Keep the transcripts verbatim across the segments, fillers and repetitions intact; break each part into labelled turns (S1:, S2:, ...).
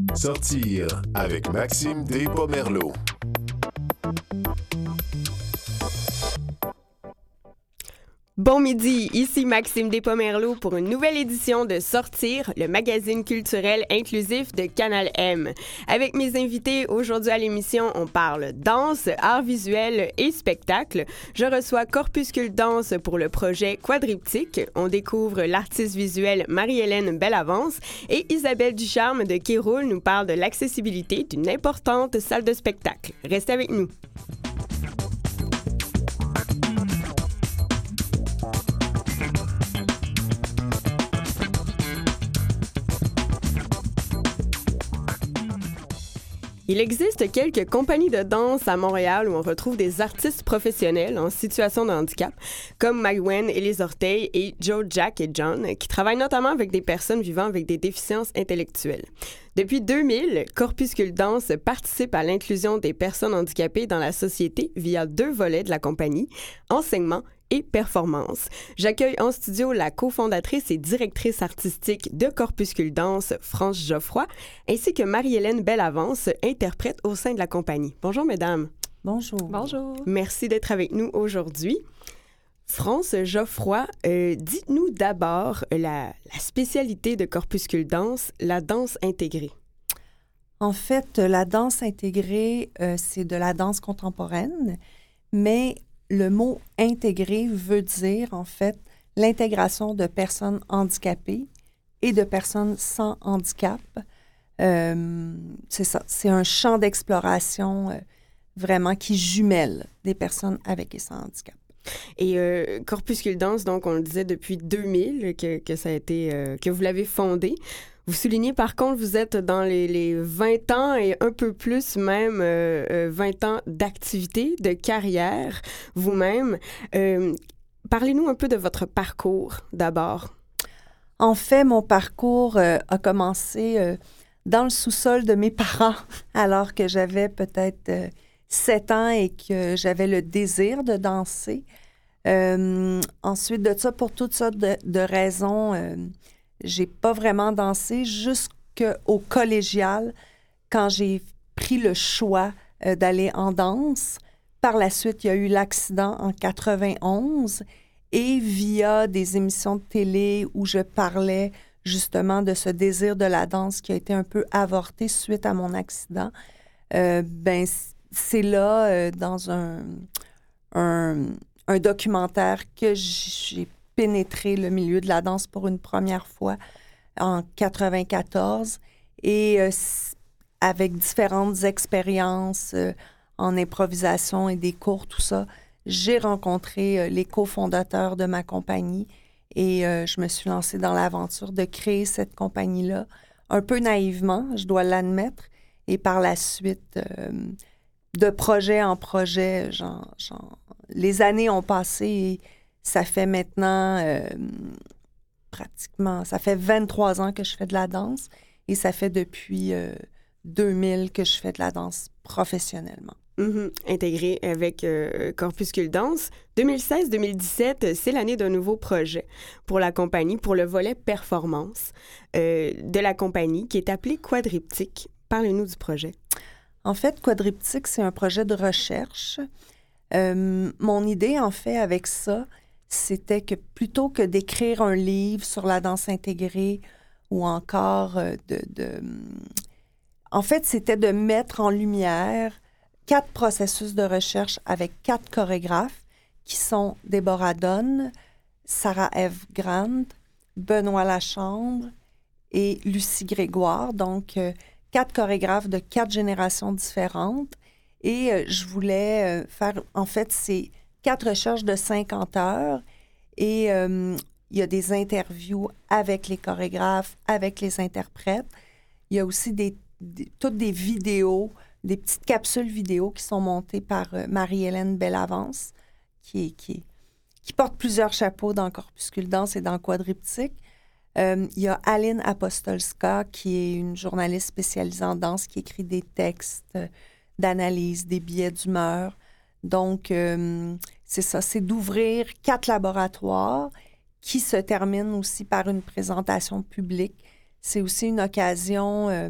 S1: Sortir avec Maxime Despomerleau.
S2: Bon midi, ici Maxime Despomerleau pour une nouvelle édition de Sortir, le magazine culturel inclusif de Canal M. Avec mes invités aujourd'hui à l'émission, on parle danse, art visuel et spectacle. Je reçois Corpuscule Danse pour le projet Quadriptyque. On découvre l'artiste visuelle Marie-Hélène Bellavance et Isabelle Ducharme de Kéroul nous parle de l'accessibilité d'une importante salle de spectacle. Restez avec nous. Il existe quelques compagnies de danse à Montréal où on retrouve des artistes professionnels en situation de handicap, comme Magwen et les Orteils et Joe, Jack et John, qui travaillent notamment avec des personnes vivant avec des déficiences intellectuelles. Depuis deux mille, Corpuscule Danse participe à l'inclusion des personnes handicapées dans la société via deux volets de la compagnie, enseignement et performance. J'accueille en studio la cofondatrice et directrice artistique de Corpuscule Danse, France Geoffroy, ainsi que Marie-Hélène Bellavance, interprète au sein de la compagnie. Bonjour, mesdames.
S3: Bonjour.
S2: Bonjour. Merci d'être avec nous aujourd'hui. France Geoffroy, euh, dites-nous d'abord la, la spécialité de Corpuscule Danse, la danse intégrée.
S3: En fait, la danse intégrée, euh, c'est de la danse contemporaine, mais le mot « intégré » veut dire, en fait, l'intégration de personnes handicapées et de personnes sans handicap. Euh, c'est ça, c'est un champ d'exploration euh, vraiment qui jumelle des personnes avec et sans handicap.
S2: Et euh, Corpuscule Danse, donc, on le disait depuis deux mille que, que ça a été, euh, que vous l'avez fondé. Vous soulignez, par contre, vous êtes dans les, les vingt ans et un peu plus même, euh, euh, vingt ans d'activité, de carrière, vous-même. Euh, parlez-nous un peu de votre parcours, d'abord.
S3: En fait, mon parcours euh, a commencé euh, dans le sous-sol de mes parents, alors que j'avais peut-être euh, sept ans et que j'avais le désir de danser. Euh, ensuite de ça, pour toutes sortes de, de raisons, euh, j'ai pas vraiment dansé jusqu'au collégial quand j'ai pris le choix euh, d'aller en danse. Par la suite, il y a eu l'accident en quatre-vingt-onze et via des émissions de télé où je parlais justement de ce désir de la danse qui a été un peu avorté suite à mon accident, euh, ben c'est là, euh, dans un, un, un documentaire que j'ai pénétré le milieu de la danse pour une première fois en quatre-vingt-quatorze et euh, avec différentes expériences euh, en improvisation et des cours, tout ça, j'ai rencontré euh, les cofondateurs de ma compagnie et euh, je me suis lancée dans l'aventure de créer cette compagnie-là, un peu naïvement, je dois l'admettre, et par la suite, euh, de projet en projet, genre, genre, les années ont passé et ça fait maintenant euh, pratiquement, ça fait vingt-trois ans que je fais de la danse et ça fait depuis euh, deux mille que je fais de la danse professionnellement.
S2: Mm-hmm. Intégré avec euh, Corpuscule Danse. deux mille seize deux mille dix-sept, c'est l'année d'un nouveau projet pour la compagnie, pour le volet performance euh, de la compagnie qui est appelé Quadriptyque. Parlez-nous du projet.
S3: En fait, Quadriptyque, c'est un projet de recherche. Euh, mon idée, en fait, avec ça, c'était que plutôt que d'écrire un livre sur la danse intégrée ou encore euh, de, de... En fait, c'était de mettre en lumière quatre processus de recherche avec quatre chorégraphes qui sont Déborah Donne, Sarah-Ève Grant, Benoît Lachambre et Lucie Grégoire. Donc, euh, quatre chorégraphes de quatre générations différentes. Et euh, je voulais euh, faire, en fait, c'est quatre recherches de cinquante heures. Et euh, il y a des interviews avec les chorégraphes, avec les interprètes. Il y a aussi des, des, toutes des vidéos, des petites capsules vidéo qui sont montées par euh, Marie-Hélène Bellavance, qui, est, qui, est, qui porte plusieurs chapeaux dans Corpuscule Danse et dans Quadriptyque. Euh, il y a Aline Apostolska, qui est une journaliste spécialisée en danse, qui écrit des textes d'analyse, des billets d'humeur. Donc, euh, c'est ça, c'est d'ouvrir quatre laboratoires qui se terminent aussi par une présentation publique. C'est aussi une occasion euh,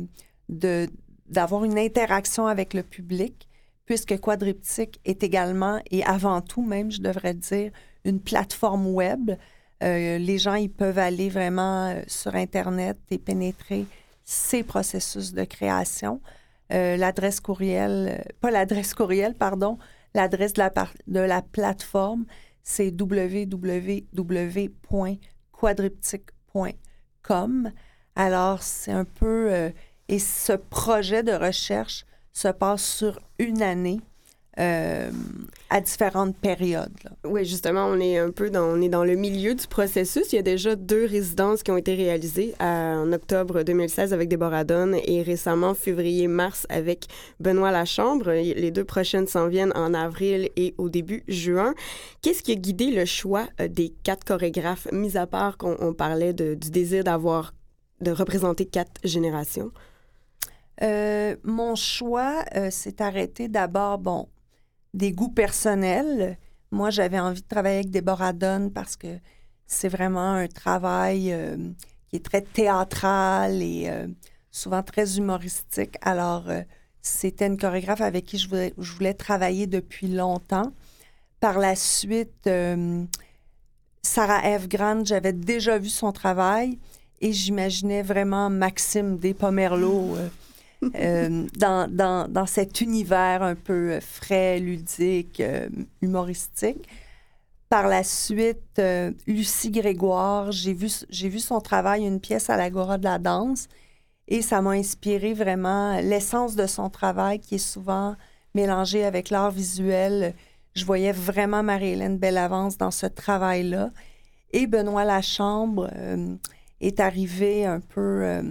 S3: de, d'avoir une interaction avec le public, puisque Quadriptyque est également, et avant tout même, je devrais dire, une plateforme web. Euh, les gens, ils peuvent aller vraiment euh, sur Internet et pénétrer ces processus de création. Euh, l'adresse courriel, euh, pas l'adresse courriel, pardon, l'adresse de la, par- de la plateforme, c'est w w w point quadriptyque point com. Alors, c'est un peu... Euh, et ce projet de recherche se passe sur une année euh, à différentes périodes. Là.
S2: Oui, justement, on est un peu dans, on est dans le milieu du processus. Il y a déjà deux résidences qui ont été réalisées à, en octobre deux mille seize avec Déborah Dunn et récemment février-mars avec Benoît Lachambre. Les deux prochaines s'en viennent en avril et au début juin. Qu'est-ce qui a guidé le choix des quatre chorégraphes, mis à part qu'on on parlait de, du désir d'avoir, de représenter quatre générations?
S3: Euh, mon choix euh, s'est arrêté d'abord, bon, des goûts personnels. Moi, j'avais envie de travailler avec Déborah Dunn parce que c'est vraiment un travail euh, qui est très théâtral et euh, souvent très humoristique. Alors, euh, c'était une chorégraphe avec qui je voulais, je voulais travailler depuis longtemps. Par la suite, euh, Sarah Eve Grant, j'avais déjà vu son travail et j'imaginais vraiment Maxime Despomerleau euh, Euh, dans, dans, dans cet univers un peu frais, ludique, euh, humoristique. Par la suite, euh, Lucie Grégoire, j'ai vu, j'ai vu son travail, une pièce à l'Agora de la danse, et ça m'a inspiré vraiment l'essence de son travail qui est souvent mélangée avec l'art visuel. Je voyais vraiment Marie-Hélène Bellavance dans ce travail-là. Et Benoît Lachambre euh, est arrivé un peu... Euh,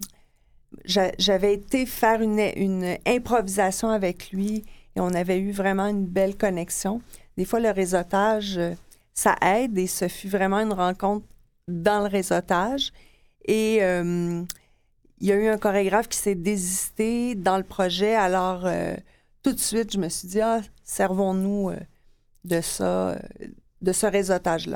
S3: J'avais été faire une, une improvisation avec lui et on avait eu vraiment une belle connexion. Des fois, le réseautage, ça aide et ce fut vraiment une rencontre dans le réseautage. Et euh, il y a eu un chorégraphe qui s'est désisté dans le projet. Alors, euh, tout de suite, je me suis dit, ah, servons-nous euh, de ça, euh, de ce réseautage-là.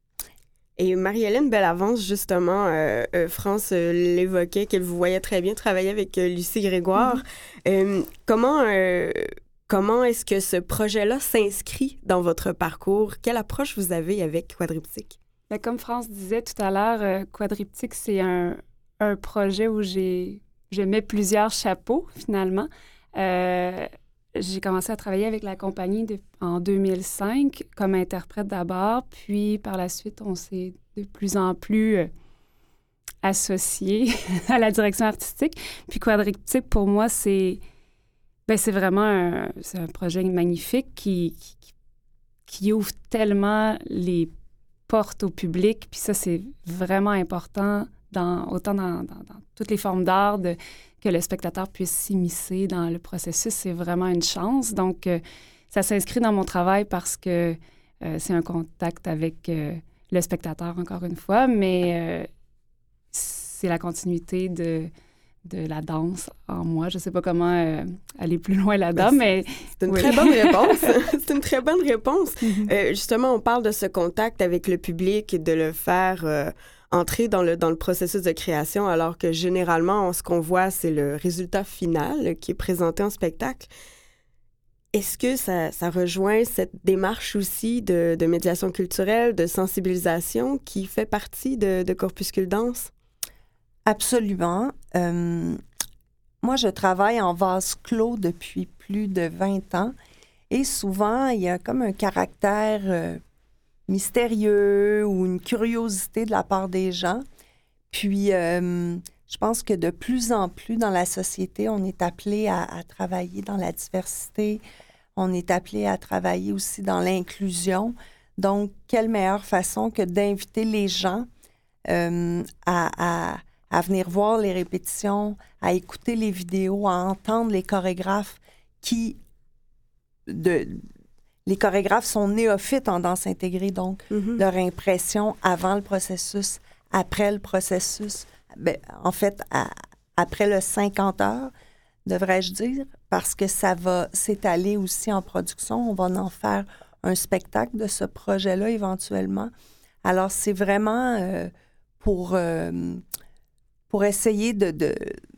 S2: Et Marie-Hélène Bellavance, justement, euh, euh, France euh, l'évoquait, qu'elle vous voyait très bien travailler avec euh, Lucie Grégoire. Mm-hmm. Euh, comment euh, comment est-ce que ce projet-là s'inscrit dans votre parcours? Quelle approche vous avez avec Quadriptyque?
S4: Bien, comme France disait tout à l'heure, euh, Quadriptyque, c'est un, un projet où j'ai, je mets plusieurs chapeaux, finalement. Euh, J'ai commencé à travailler avec la compagnie de, en deux mille cinq comme interprète d'abord, puis par la suite, on s'est de plus en plus euh, associés à la direction artistique. Puis Quadriptyque, pour moi, c'est, ben, c'est vraiment un, c'est un projet magnifique qui, qui, qui ouvre tellement les portes au public. Puis ça, c'est vraiment important, dans, autant dans, dans, dans toutes les formes d'art, de, que le spectateur puisse s'immiscer dans le processus, c'est vraiment une chance. Donc, euh, ça s'inscrit dans mon travail parce que euh, c'est un contact avec euh, le spectateur, encore une fois, mais euh, c'est la continuité de, de la danse en moi. Je ne sais pas comment euh, aller plus loin là-dedans, mais...
S2: C'est une
S4: oui.
S2: très bonne réponse. C'est une très bonne réponse. Mm-hmm. Euh, justement, on parle de ce contact avec le public et de le faire... Euh, entrer dans le, dans le processus de création, alors que généralement, ce qu'on voit, c'est le résultat final qui est présenté en spectacle. Est-ce que ça, ça rejoint cette démarche aussi de, de médiation culturelle, de sensibilisation qui fait partie de, de Corpuscule Danse?
S3: Absolument. Euh, moi, je travaille en vase clos depuis plus de vingt ans et souvent, il y a comme un caractère... Euh, mystérieux ou une curiosité de la part des gens. Puis, euh, je pense que de plus en plus dans la société, on est appelé à, à travailler dans la diversité, on est appelé à travailler aussi dans l'inclusion. Donc, quelle meilleure façon que d'inviter les gens euh, à, à, à venir voir les répétitions, à écouter les vidéos, à entendre les chorégraphes qui... de Les chorégraphes sont néophytes en danse intégrée, donc mm-hmm. leur impression avant le processus, après le processus, ben, en fait, à, après le cinquante heures, devrais-je dire, parce que ça va s'étaler aussi en production. On va en faire un spectacle de ce projet-là éventuellement. Alors, c'est vraiment euh, pour, euh, pour essayer de, de,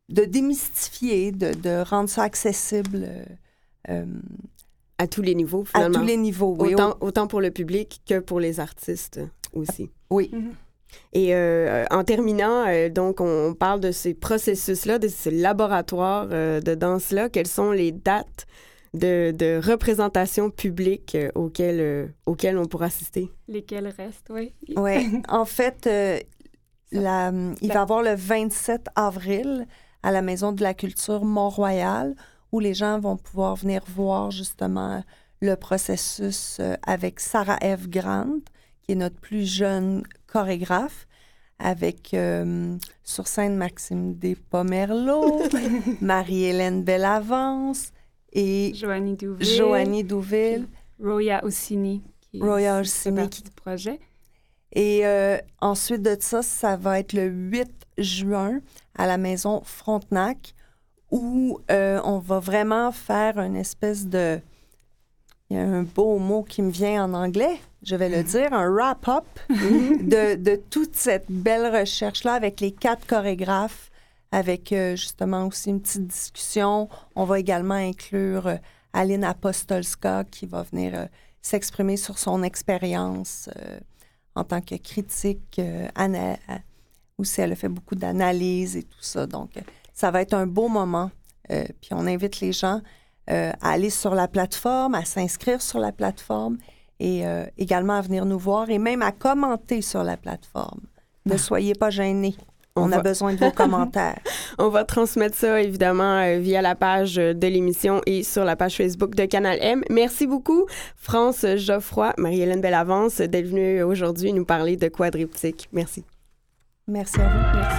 S3: de démystifier, de, de rendre ça accessible. Euh,
S2: à tous les niveaux, finalement.
S3: À tous les niveaux, oui.
S2: Autant, autant pour le public que pour les artistes aussi.
S3: Oui.
S4: Mm-hmm.
S2: Et euh, en terminant, euh, donc, on parle de ces processus-là, de ces laboratoires euh, de danse-là. Quelles sont les dates de, de représentation publique euh, auxquelles, euh, auxquelles on pourra assister?
S4: Lesquels restent, oui.
S3: Oui. En fait, euh, la, il va y avoir le vingt-sept avril à la Maison de la Culture Mont-Royal, où les gens vont pouvoir venir voir justement le processus euh, avec Sarah F. Grant, qui est notre plus jeune chorégraphe, avec euh, sur scène Maxime Despomerleau, Marie-Hélène Bellavance et
S4: Joanie Douville.
S3: Joanie Douville.
S4: Roya Ossini, qui
S3: Roya
S4: fait
S3: Ossini.
S4: partie du projet.
S3: Et euh, ensuite de ça, ça va être le huit juin à la Maison Frontenac, où euh, on va vraiment faire une espèce de... Il y a un beau mot qui me vient en anglais, je vais le dire, un wrap-up de, de toute cette belle recherche-là avec les quatre chorégraphes, avec euh, justement aussi une petite discussion. On va également inclure euh, Aline Apostolska qui va venir euh, s'exprimer sur son expérience euh, en tant que critique. Euh, ana- aussi, elle a fait beaucoup d'analyses et tout ça. Donc, euh, ça va être un beau moment. Euh, puis on invite les gens euh, à aller sur la plateforme, à s'inscrire sur la plateforme et euh, également à venir nous voir et même à commenter sur la plateforme. Ne soyez pas gênés. On, On a va... besoin de vos commentaires.
S2: On va transmettre ça, évidemment, euh, via la page de l'émission et sur la page Facebook de Canal M. Merci beaucoup, France Geoffroy, Marie-Hélène Bellavance, d'être venue aujourd'hui nous parler de quadriptyque. Merci.
S3: Merci à vous. Merci.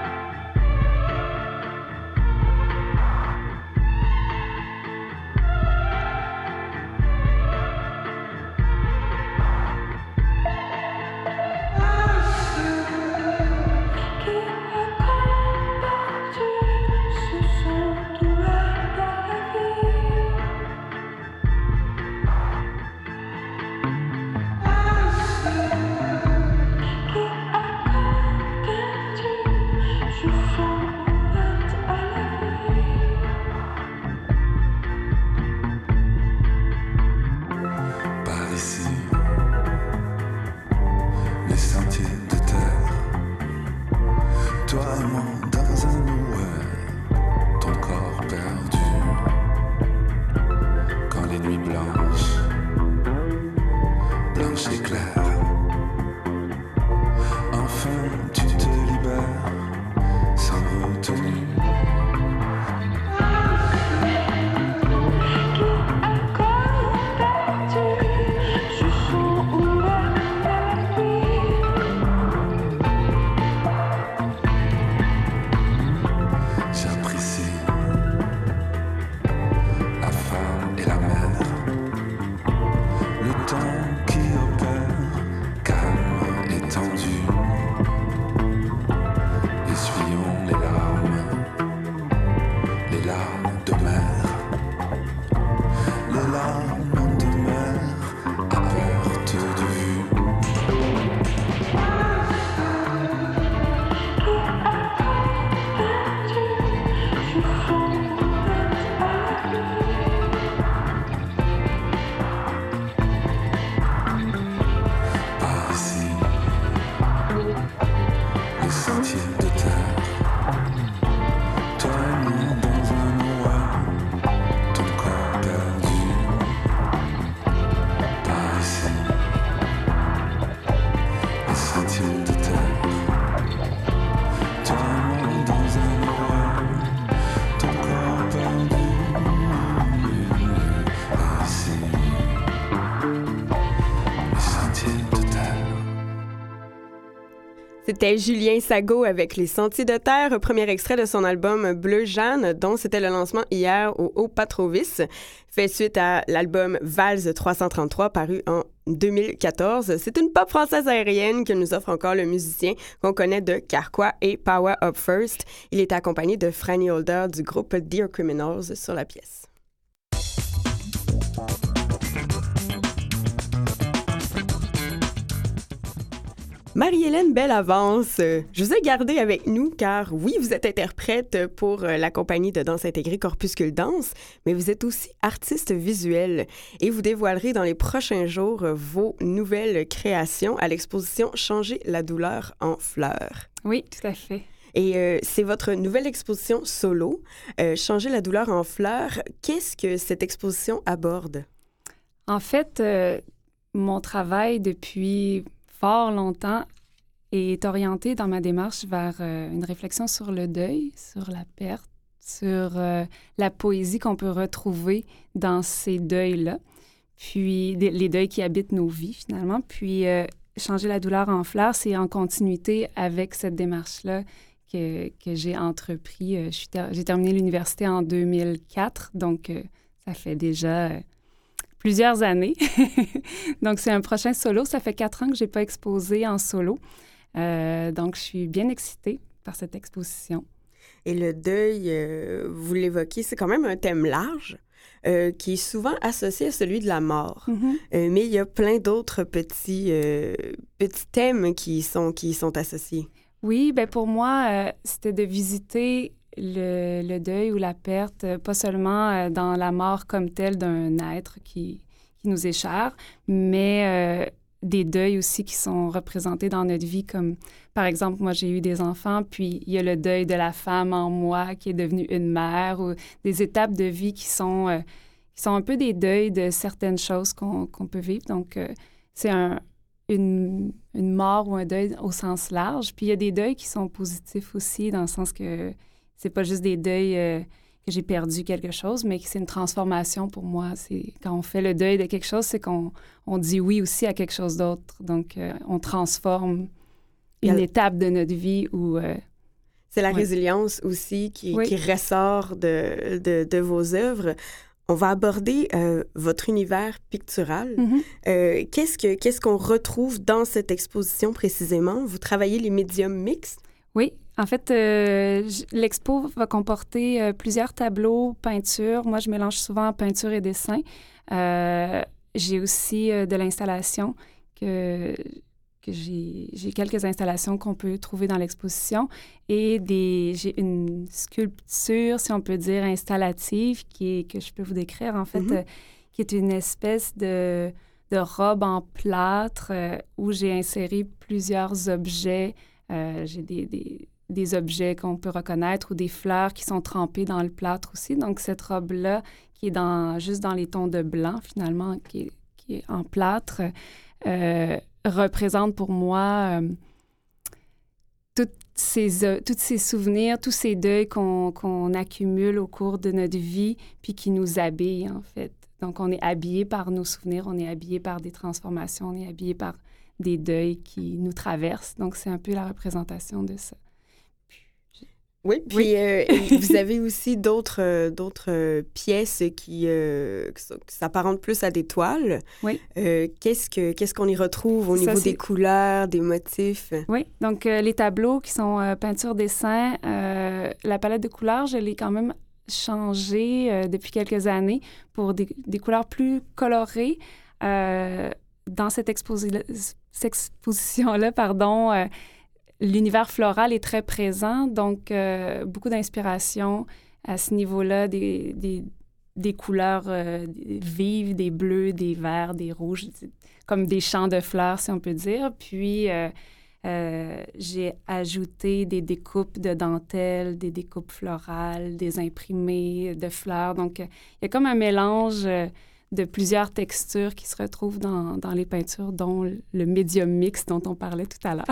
S2: C'était Julien Sago avec Les Sentiers de Terre, premier extrait de son album Bleu Jeanne, dont c'était le lancement hier au Haut Patrovis, fait suite à l'album Vals trois cent trente-trois paru en deux mille quatorze. C'est une pop française aérienne que nous offre encore le musicien qu'on connaît de Carquois et Power Up First. Il est accompagné de Franny Holder du groupe Dear Criminals sur la pièce. Marie-Hélène Bellavance, euh, je vous ai gardée avec nous car oui, vous êtes interprète pour euh, la compagnie de danse intégrée Corpuscule Danse, mais vous êtes aussi artiste visuelle et vous dévoilerez dans les prochains jours euh, vos nouvelles créations à l'exposition Changer la douleur en fleurs.
S4: Oui, tout à fait.
S2: Et euh, c'est votre nouvelle exposition solo, euh, Changer la douleur en fleurs. Qu'est-ce que cette exposition aborde?
S4: En fait, euh, mon travail depuis fort longtemps est orienté dans ma démarche vers euh, une réflexion sur le deuil, sur la perte, sur euh, la poésie qu'on peut retrouver dans ces deuils-là, puis des, les deuils qui habitent nos vies finalement. Puis euh, Changer la douleur en fleurs, c'est en continuité avec cette démarche-là que, que j'ai entrepris. Euh, je suis ter- j'ai terminé l'université en deux mille quatre, donc euh, ça fait déjà euh, plusieurs années. Donc, c'est un prochain solo. Ça fait quatre ans que je n'ai pas exposé en solo. Euh, donc, je suis bien excitée par cette exposition.
S2: Et le deuil, euh, vous l'évoquez, c'est quand même un thème large euh, qui est souvent associé à celui de la mort.
S4: Mm-hmm.
S2: Euh, mais il y a plein d'autres petits, euh, petits thèmes qui sont, qui y sont associés.
S4: Oui, bien pour moi, euh, c'était de visiter le, le deuil ou la perte, euh, pas seulement euh, dans la mort comme telle d'un être qui, qui nous est cher, mais euh, des deuils aussi qui sont représentés dans notre vie, comme par exemple, moi j'ai eu des enfants, puis il y a le deuil de la femme en moi qui est devenue une mère, ou des étapes de vie qui sont, euh, qui sont un peu des deuils de certaines choses qu'on, qu'on peut vivre. Donc, euh, c'est un... Une, une mort ou un deuil au sens large. Puis il y a des deuils qui sont positifs aussi, dans le sens que c'est pas juste des deuils euh, que j'ai perdu quelque chose, mais que c'est une transformation pour moi. C'est, quand on fait le deuil de quelque chose, c'est qu'on on dit oui aussi à quelque chose d'autre. Donc, euh, on transforme une
S2: Elle...
S4: étape de notre vie où... Euh,
S2: c'est la
S4: ouais.
S2: résilience aussi qui,
S4: oui.
S2: qui ressort de, de, de vos œuvres. On va aborder euh, votre univers pictural.
S4: Mm-hmm.
S2: Euh, qu'est-ce, que, qu'est-ce qu'on retrouve dans cette exposition précisément? Vous travaillez les médiums mixtes?
S4: Oui. En fait, euh, l'expo va comporter euh, plusieurs tableaux, peintures. Moi, je mélange souvent peinture et dessin. Euh, j'ai aussi euh, de l'installation que... que j'ai, j'ai quelques installations qu'on peut trouver dans l'exposition et des, j'ai une sculpture, si on peut dire, installative qui est, que je peux vous décrire, en fait, mm-hmm. euh, qui est une espèce de, de robe en plâtre euh, où j'ai inséré plusieurs objets. Euh, j'ai des, des, des objets qu'on peut reconnaître ou des fleurs qui sont trempées dans le plâtre aussi. Donc, cette robe-là, qui est dans, juste dans les tons de blanc, finalement, qui est, qui est en plâtre, euh, représente pour moi euh, toutes ces, euh, tous ces souvenirs, tous ces deuils qu'on, qu'on accumule au cours de notre vie, puis qui nous habillent, en fait. Donc, on est habillé par nos souvenirs, on est habillé par des transformations, on est habillé par des deuils qui nous traversent. Donc, c'est un peu la représentation de ça.
S2: Oui, puis
S4: oui.
S2: euh, vous avez aussi d'autres, euh, d'autres euh, pièces qui, euh, qui s'apparentent plus à des toiles.
S4: Oui.
S2: Euh, qu'est-ce, que, qu'est-ce qu'on y retrouve au
S4: Ça,
S2: niveau
S4: c'est...
S2: des couleurs, des motifs?
S4: Oui, donc euh, les tableaux qui sont euh, peinture-dessin, euh, la palette de couleurs, je l'ai quand même changée euh, depuis quelques années pour des, des couleurs plus colorées. Euh, dans cette, exposi- cette exposition-là, pardon, euh, l'univers floral est très présent, donc euh, beaucoup d'inspiration à ce niveau-là, des, des, des couleurs euh, vives, des bleus, des verts, des rouges, comme des champs de fleurs, si on peut dire. Puis, euh, euh, j'ai ajouté des découpes de dentelle, des découpes florales, des imprimés de fleurs. Donc, il y a comme un mélange de plusieurs textures qui se retrouvent dans, dans les peintures, dont le médium mix dont on parlait tout à l'heure.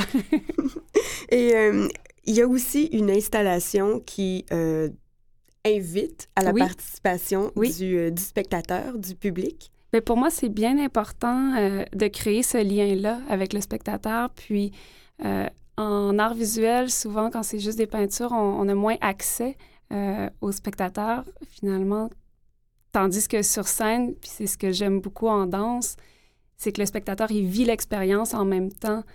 S2: Et euh, il y a aussi une installation qui euh, invite à la
S4: oui.
S2: participation
S4: oui.
S2: du, euh, du spectateur, du public.
S4: Bien, pour moi, c'est bien important euh, de créer ce lien-là avec le spectateur. Puis, euh, en art visuel, souvent, quand c'est juste des peintures, on, on a moins accès euh, aux spectateurs, finalement. Tandis que sur scène, puis c'est ce que j'aime beaucoup en danse, c'est que le spectateur, il vit l'expérience en même temps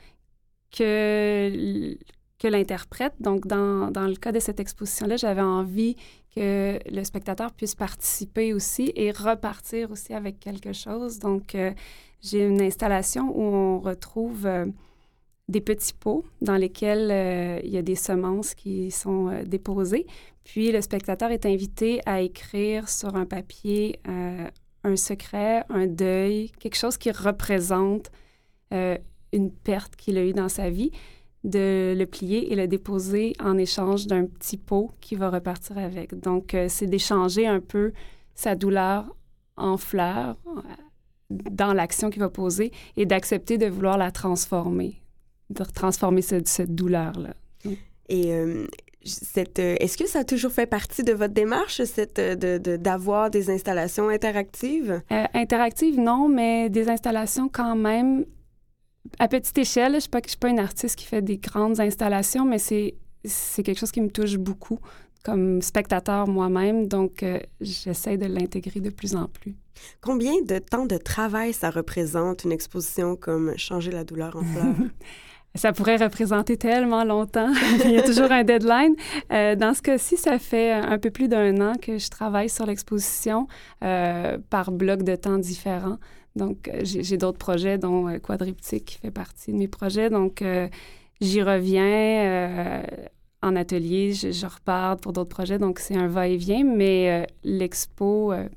S4: que, que l'interprète. Donc, dans, dans le cas de cette exposition-là, j'avais envie que le spectateur puisse participer aussi et repartir aussi avec quelque chose. Donc, euh, j'ai une installation où on retrouve euh, des petits pots dans lesquels euh, il y a des semences qui sont euh, déposées. Puis le spectateur est invité à écrire sur un papier euh, un secret, un deuil, quelque chose qui représente euh, une perte qu'il a eue dans sa vie, de le plier et le déposer en échange d'un petit pot qui va repartir avec. Donc, euh, c'est d'échanger un peu sa douleur en fleurs euh, dans l'action qu'il va poser et d'accepter de vouloir la transformer, de transformer cette, cette douleur-là.
S2: Et euh, cette, euh, est-ce que ça a toujours fait partie de votre démarche, cette, de, de, d'avoir des installations interactives?
S4: Euh, interactives, non, mais des installations quand même à petite échelle. Je ne suis pas, je suis pas une artiste qui fait des grandes installations, mais c'est, c'est quelque chose qui me touche beaucoup comme spectateur moi-même. Donc, euh, j'essaie de l'intégrer de plus en plus.
S2: Combien de temps de travail ça représente, une exposition comme « Changer la douleur en fleurs » ?
S4: Ça pourrait représenter tellement longtemps. Il y a toujours un deadline. Euh, dans ce cas-ci, ça fait un peu plus d'un an que je travaille sur l'exposition euh, par blocs de temps différents. Donc, j'ai, j'ai d'autres projets, dont euh, Quadriptyque qui fait partie de mes projets. Donc, euh, j'y reviens euh, en atelier, je, je repars pour d'autres projets. Donc, c'est un va-et-vient, mais euh, l'expo... Euh,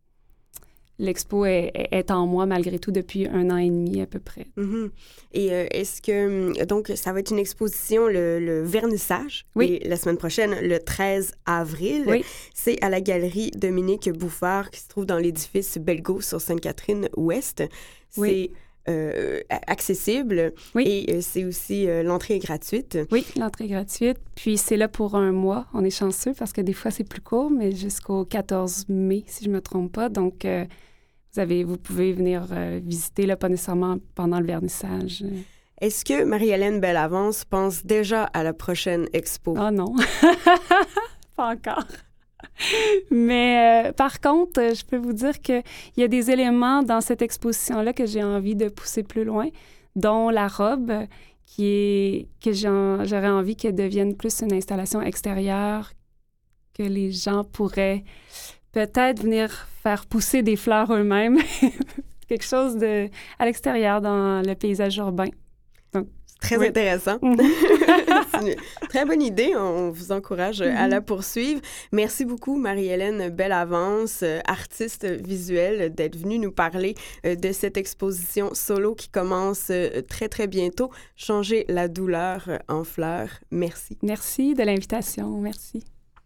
S4: L'expo est, est en moi malgré tout depuis un an et demi à peu près.
S2: Mm-hmm. Et euh, est-ce que... Donc, ça va être une exposition, le, le vernissage,
S4: oui.
S2: Et la semaine prochaine, le treize avril.
S4: Oui.
S2: C'est à la galerie Dominique Bouffard qui se trouve dans l'édifice Bellegault sur Sainte-Catherine-Ouest.
S4: Oui.
S2: C'est euh, accessible
S4: oui.
S2: et euh, c'est aussi... Euh, l'entrée est gratuite.
S4: Oui, l'entrée est gratuite. Puis c'est là pour un mois. On est chanceux parce que des fois, c'est plus court, mais jusqu'au quatorze mai, si je ne me trompe pas. Donc... Euh, Vous, avez, vous pouvez venir euh, visiter, là, pas nécessairement pendant le vernissage.
S2: Est-ce que Marie-Hélène Bellavance pense déjà à la prochaine expo?
S4: Ah oh non, pas encore. Mais euh, par contre, je peux vous dire qu'il y a des éléments dans cette exposition-là que j'ai envie de pousser plus loin, dont la robe, qui est, que j'en, j'aurais envie qu'elle devienne plus une installation extérieure, que les gens pourraient... peut-être venir faire pousser des fleurs eux-mêmes, quelque chose de, à l'extérieur dans le paysage urbain. Donc,
S2: très
S4: oui.
S2: intéressant.
S4: Mm-hmm.
S2: C'est une très bonne idée. On vous encourage mm-hmm. à la poursuivre. Merci beaucoup, Marie-Hélène Bellavance, artiste visuelle, d'être venue nous parler de cette exposition solo qui commence très, très bientôt. Changer la douleur en fleurs. Merci.
S4: Merci de l'invitation. Merci.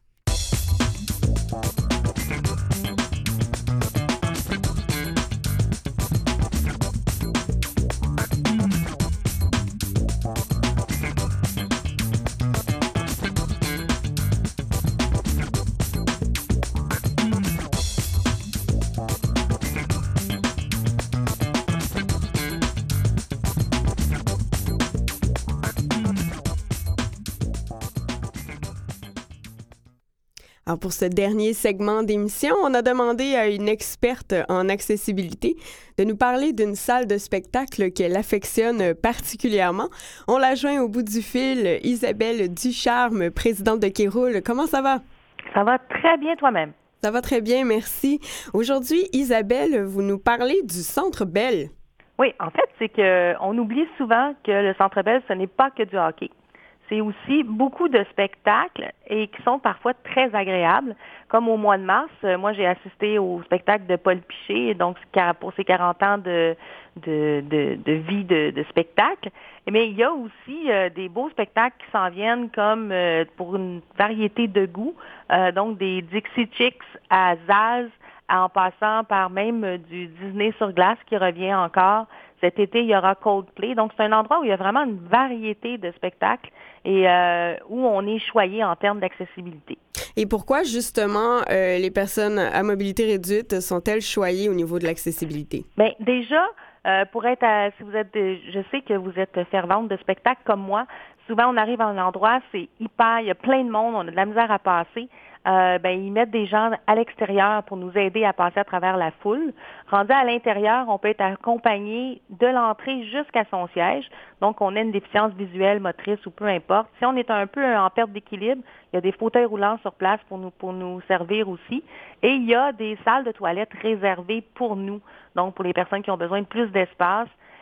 S2: Alors, pour ce dernier segment d'émission, on a demandé à une experte en accessibilité de nous parler d'une salle de spectacle qu'elle affectionne particulièrement. On l'a joint au bout du fil, Isabelle Ducharme, présidente de Kéroul. Comment ça va?
S5: Ça va très bien toi-même.
S2: Ça va très bien, merci. Aujourd'hui, Isabelle, vous nous parlez du Centre Bell.
S5: Oui, en fait, c'est qu'on oublie souvent que le Centre Bell, ce n'est pas que du hockey. C'est aussi beaucoup de spectacles et qui sont parfois très agréables. Comme au mois de mars, moi, j'ai assisté au spectacle de Paul Piché, donc pour ses quarante ans de, de, de, de vie de, de spectacle. Mais il y a aussi euh, des beaux spectacles qui s'en viennent comme euh, pour une variété de goûts, euh, donc des Dixie Chicks à Zaz, en passant par même du Disney sur glace qui revient encore. Cet été, il y aura Coldplay. Donc, c'est un endroit où il y a vraiment une variété de spectacles et euh, où on est choyé en termes d'accessibilité.
S2: Et pourquoi, justement, euh, les personnes à mobilité réduite sont-elles choyées au niveau de l'accessibilité?
S5: Bien, déjà, euh, pour être, à, si vous êtes, je sais que vous êtes fervente de spectacles comme moi. Souvent, on arrive à un endroit, c'est hyper, il y a plein de monde, on a de la misère à passer. Euh, ben, ils mettent des gens à l'extérieur pour nous aider à passer à travers la foule. Rendu à l'intérieur, on peut être accompagné de l'entrée jusqu'à son siège. Donc, on a une déficience visuelle, motrice ou peu importe. Si on est un peu en perte d'équilibre, il y a des fauteuils roulants sur place pour nous, pour nous servir aussi. Et il y a des salles de toilettes réservées pour nous, donc pour les personnes qui ont besoin de plus d'espace.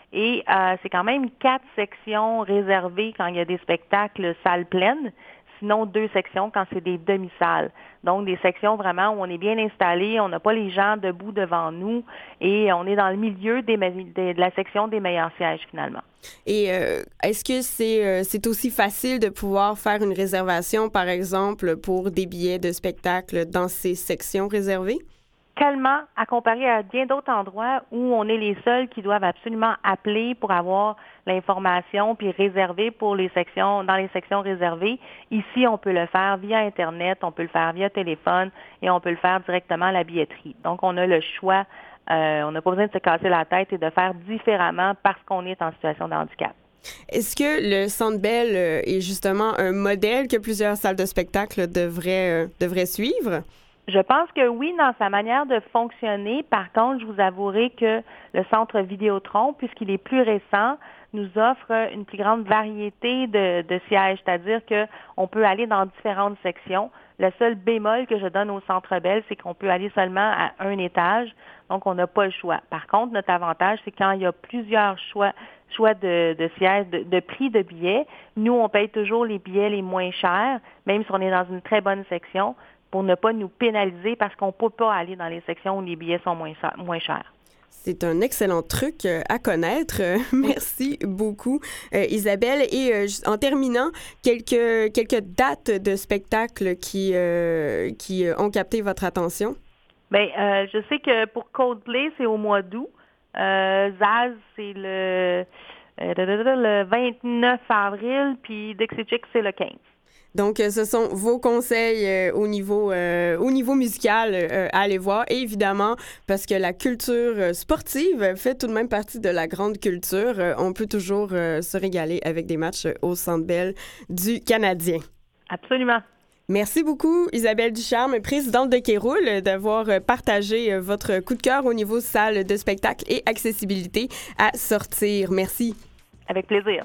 S5: Et euh, c'est quand même quatre sections réservées quand il y a des spectacles salles pleines, sinon deux sections quand c'est des demi-salles. Donc, des sections vraiment où on est bien installé, on n'a pas les gens debout devant nous et on est dans le milieu des, de, de la section des meilleurs sièges, finalement.
S2: Et euh, est-ce que c'est, euh, c'est aussi facile de pouvoir faire une réservation, par exemple, pour des billets de spectacle dans ces sections réservées?
S5: Tellement, à comparer à bien d'autres endroits où on est les seuls qui doivent absolument appeler pour avoir l'information puis réserver pour les sections, dans les sections réservées. Ici, on peut le faire via Internet, on peut le faire via téléphone et on peut le faire directement à la billetterie. Donc, on a le choix, euh, on n'a pas besoin de se casser la tête et de faire différemment parce qu'on est en situation de handicap.
S2: Est-ce que le Centre Bell est justement un modèle que plusieurs salles de spectacle devraient, euh, devraient suivre?
S5: Je pense que oui, dans sa manière de fonctionner. Par contre, je vous avouerai que le centre Vidéotron, puisqu'il est plus récent, nous offre une plus grande variété de, de sièges, c'est-à-dire qu'on peut aller dans différentes sections. Le seul bémol que je donne au Centre Bell, c'est qu'on peut aller seulement à un étage, donc on n'a pas le choix. Par contre, notre avantage, c'est quand il y a plusieurs choix, choix de, de sièges, de, de prix de billets, nous, on paye toujours les billets les moins chers, même si on est dans une très bonne section, pour ne pas nous pénaliser parce qu'on ne peut pas aller dans les sections où les billets sont moins, moins chers.
S2: C'est un excellent truc à connaître. Merci beaucoup, euh, Isabelle. Et euh, en terminant, quelques, quelques dates de spectacles qui, euh, qui ont capté votre attention?
S5: Bien, euh, je sais que pour Coldplay, c'est au mois d'août. Euh, Zaz, c'est le, euh, le vingt-neuf avril, puis Dixie Chicks, c'est le quinze.
S2: Donc, ce sont vos conseils euh, au niveau euh, au niveau musical euh, à aller voir. Et évidemment, parce que la culture sportive fait tout de même partie de la grande culture, euh, on peut toujours euh, se régaler avec des matchs au Centre Bell du Canadien.
S5: Absolument.
S2: Merci beaucoup, Isabelle Ducharme, présidente de Quai Roule, d'avoir partagé votre coup de cœur au niveau salle de spectacle et accessibilité à sortir. Merci.
S5: Avec plaisir.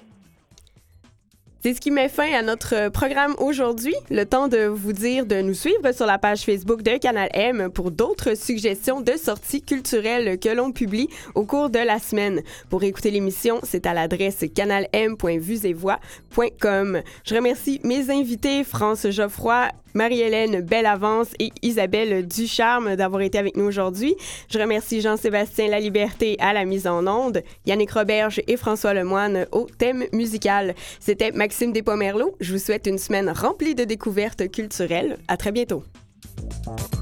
S2: C'est ce qui met fin à notre programme aujourd'hui. Le temps de vous dire de nous suivre sur la page Facebook de Canal M pour d'autres suggestions de sorties culturelles que l'on publie au cours de la semaine. Pour écouter l'émission, c'est à l'adresse canalm point vues et voix point com. Je remercie mes invités, France Geoffroy, Marie-Hélène Bellavance et Isabelle Ducharme d'avoir été avec nous aujourd'hui. Je remercie Jean-Sébastien Laliberté à la mise en onde, Yannick Roberge et François Lemoine au thème musical. C'était Maxime Despomerleau. Je vous souhaite une semaine remplie de découvertes culturelles. À très bientôt.